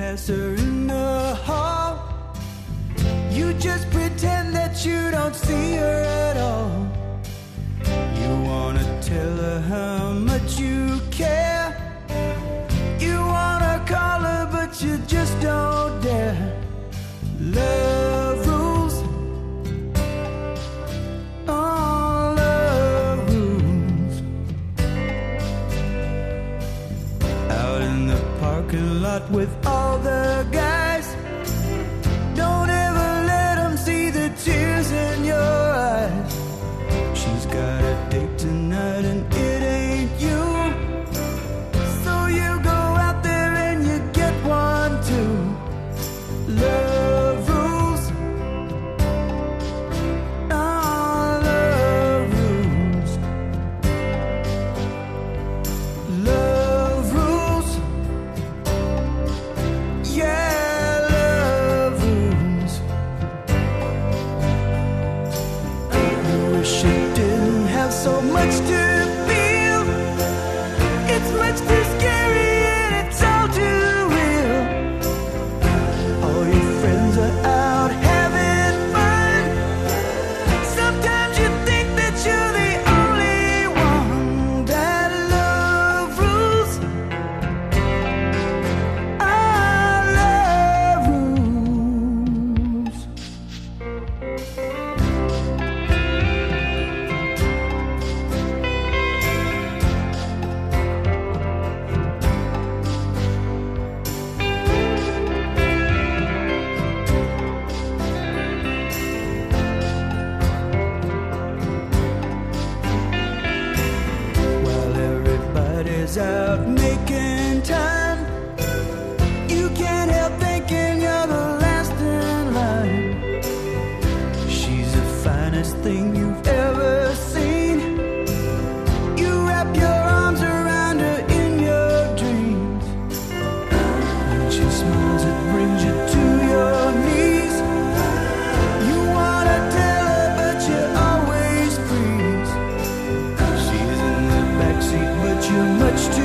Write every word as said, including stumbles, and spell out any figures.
pass her in the hall. You just pretend that you don't see her at all. You wanna tell her how much you care. You wanna call her but you just don't dare. Love rules. Oh, love rules. Out in the parking lot with all the guys, don't ever let them see the tears in your eyes. She's got a date tonight and it ain't you, so you go out there and you get one too. Love rules. Oh, love rules. Love rules. Yeah, love rules. I wish it didn't have so much to feel. It's much too scary and it's all too real. All your friends are out having fun. Sometimes you think that you're the only one that love rules. I love rules. While everybody's out making time, you can't help thinking you're the last in line. She's the finest thing you've ever seen. You wrap your arms around her in your dreams. When she smiles, it brings you to your knees. You wanna tell her, but you always freeze. She's in the backseat, but you're much too